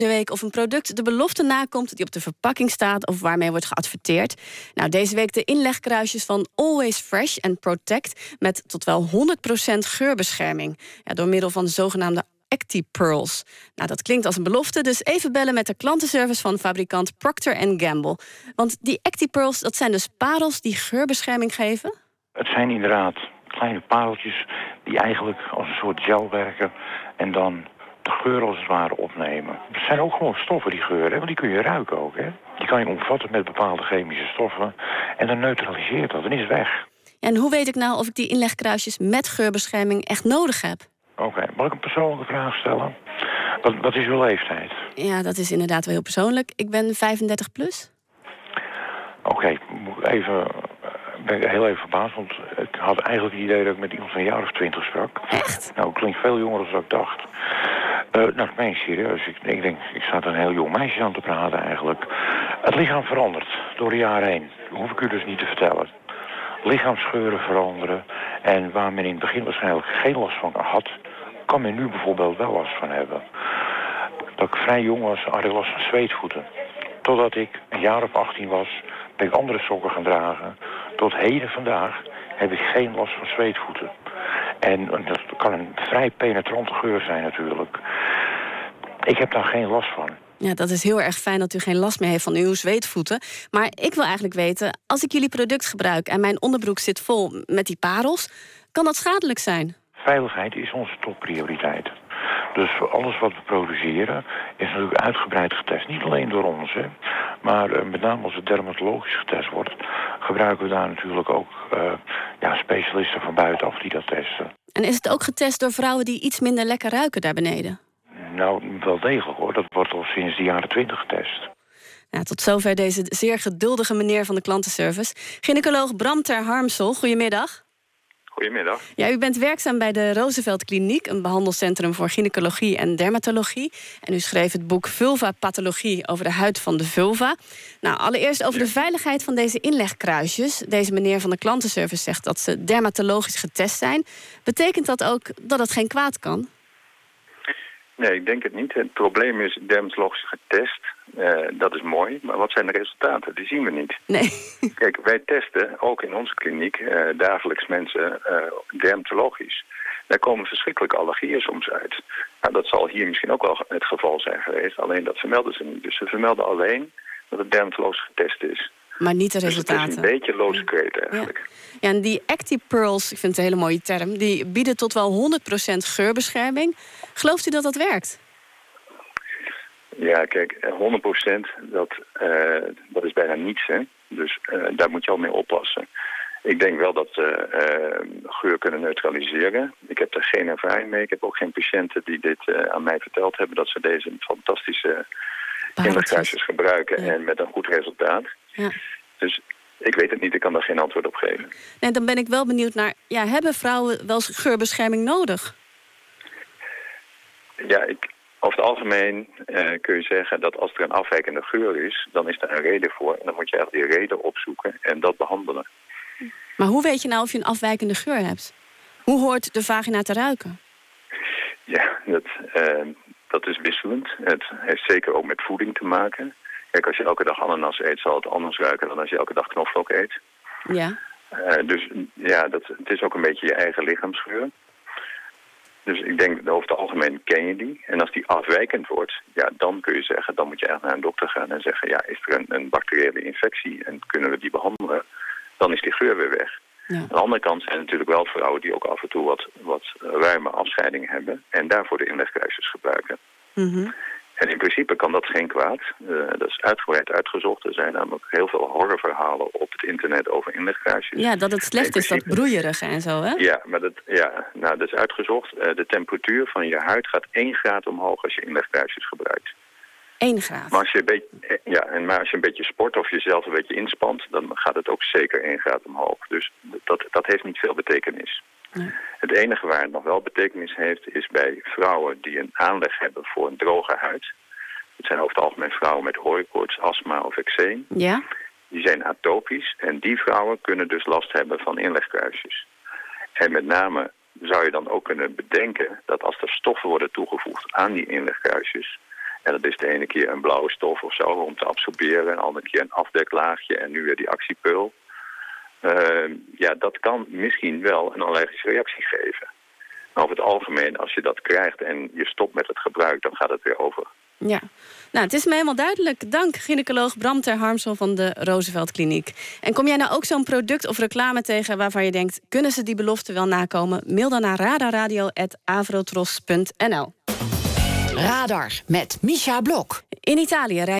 De week of een product de belofte nakomt die op de verpakking staat of waarmee wordt geadverteerd. Nou, deze week de inlegkruisjes van Always Fresh en Protect met tot wel 100% geurbescherming. Ja, door middel van zogenaamde ActiPearls. Nou, dat klinkt als een belofte, dus even bellen met de klantenservice van fabrikant Procter & Gamble. Want die ActiPearls, dat zijn dus parels die geurbescherming geven? Het zijn inderdaad kleine pareltjes die eigenlijk als een soort gel werken en dan de geur als het ware opnemen. Het zijn ook gewoon stoffen, die geuren, want die kun je ruiken ook. Hè? Die kan je omvatten met bepaalde chemische stoffen en dan neutraliseert dat en is het weg. En hoe weet ik nou of ik die inlegkruisjes met geurbescherming echt nodig heb? Oké, mag ik een persoonlijke vraag stellen? Wat is uw leeftijd? Ja, dat is inderdaad wel heel persoonlijk. Ik ben 35 plus. Oké, ben ik heel even verbaasd, want ik had eigenlijk het idee dat ik met iemand van een jaar of 20 sprak. Echt? Nou, het klinkt veel jonger dan ik dacht. Nou, dat meen ik serieus. Ik denk, ik sta een heel jong meisje aan te praten eigenlijk. Het lichaam verandert door de jaren heen. Dat hoef ik u dus niet te vertellen. Lichaamsgeuren veranderen. En waar men in het begin waarschijnlijk geen last van had, kan men nu bijvoorbeeld wel last van hebben. Dat ik vrij jong was, had ik last van zweetvoeten. Totdat ik een jaar of 18 was, ben ik andere sokken gaan dragen. Tot heden vandaag heb ik geen last van zweetvoeten. En dat kan een vrij penetrante geur zijn natuurlijk. Ik heb daar geen last van. Ja, dat is heel erg fijn dat u geen last meer heeft van uw zweetvoeten. Maar ik wil eigenlijk weten, als ik jullie product gebruik en mijn onderbroek zit vol met die parels, kan dat schadelijk zijn? Veiligheid is onze topprioriteit. Dus voor alles wat we produceren is natuurlijk uitgebreid getest. Niet alleen door ons, hè, maar met name als het dermatologisch getest wordt, gebruiken we daar natuurlijk ook specialisten van buitenaf die dat testen. En is het ook getest door vrouwen die iets minder lekker ruiken daar beneden? Nou, wel degelijk hoor. Dat wordt al sinds de jaren 20 getest. Ja, tot zover deze zeer geduldige meneer van de klantenservice. Gynaecoloog Bram ter Harmsel, goedemiddag. Goedemiddag. Ja, u bent werkzaam bij de Roosevelt Kliniek, een behandelcentrum voor gynaecologie en dermatologie. En u schreef het boek Vulva-pathologie over de huid van de vulva. Nou, allereerst over de veiligheid van deze inlegkruisjes. Deze meneer van de klantenservice zegt dat ze dermatologisch getest zijn. Betekent dat ook dat het geen kwaad kan? Nee, ik denk het niet. Het probleem is dermatologisch getest. Dat is mooi. Maar wat zijn de resultaten? Die zien we niet. Nee. Kijk, wij testen ook in onze kliniek dagelijks mensen dermatologisch. Daar komen verschrikkelijke allergieën soms uit. Nou, dat zal hier misschien ook wel het geval zijn geweest. Alleen dat vermelden ze niet. Dus ze vermelden alleen dat het dermatologisch getest is. Maar niet de resultaten. Dus het is een beetje loze kreet eigenlijk. Ja, en die ActiPearls, ik vind het een hele mooie term, die bieden tot wel 100% geurbescherming. Gelooft u dat dat werkt? Ja, kijk, 100% dat is bijna niets, hè. Dus daar moet je al mee oppassen. Ik denk wel dat geur kunnen neutraliseren. Ik heb er geen ervaring mee. Ik heb ook geen patiënten die dit aan mij verteld hebben, dat ze deze fantastische inlegkruisjes gebruiken en met een goed resultaat. Ja. Dus ik weet het niet, ik kan daar geen antwoord op geven. Nee, dan ben ik wel benieuwd naar, hebben vrouwen wel geurbescherming nodig? Ja, over het algemeen kun je zeggen dat als er een afwijkende geur is, dan is daar een reden voor. En dan moet je eigenlijk die reden opzoeken en dat behandelen. Maar hoe weet je nou of je een afwijkende geur hebt? Hoe hoort de vagina te ruiken? Ja, dat is wisselend. Het heeft zeker ook met voeding te maken. Kijk, als je elke dag ananas eet, zal het anders ruiken dan als je elke dag knoflook eet. Ja. Dus ja, het is ook een beetje je eigen lichaamsgeur. Dus ik denk, over het algemeen ken je die. En als die afwijkend wordt, dan kun je zeggen, dan moet je echt naar een dokter gaan en zeggen, is er een bacteriële infectie en kunnen we die behandelen? Dan is die geur weer weg. Ja. Aan de andere kant zijn er natuurlijk wel vrouwen die ook af en toe wat ruime afscheiding hebben en daarvoor de inlegkruisjes gebruiken. Mm-hmm. En in principe kan dat geen kwaad. Dat is uitgebreid uitgezocht. Er zijn namelijk heel veel horrorverhalen op het internet over inlegkruisjes. Ja, dat het slecht is, dat broeierige en zo, hè? Ja, maar dat is uitgezocht. De temperatuur van je huid gaat 1 graad omhoog als je inlegkruisjes gebruikt. 1 graad? Maar als je een beetje sport of jezelf een beetje inspant, dan gaat het ook zeker 1 graad omhoog. Dus dat heeft niet veel betekenis. Nee. Het enige waar het nog wel betekenis heeft, is bij vrouwen die een aanleg hebben voor een droge huid. Het zijn over het algemeen vrouwen met hooikoorts, astma of eczeem. Ja. Die zijn atopisch en die vrouwen kunnen dus last hebben van inlegkruisjes. En met name zou je dan ook kunnen bedenken dat als er stoffen worden toegevoegd aan die inlegkruisjes, En dat is de ene keer een blauwe stof of zo om te absorberen. En de andere keer een afdeklaagje en nu weer die actiepeul. Dat kan misschien wel een allergische reactie geven. Maar over het algemeen, als je dat krijgt en je stopt met het gebruik, dan gaat het weer over. Ja, nou, het is me helemaal duidelijk. Dank, gynaecoloog Bram ter Harmsel van de Roosevelt Kliniek. En kom jij nou ook zo'n product of reclame tegen waarvan je denkt, kunnen ze die belofte wel nakomen? Mail dan naar radarradio@avrotros.nl. Radar met Misha Blok. In Italië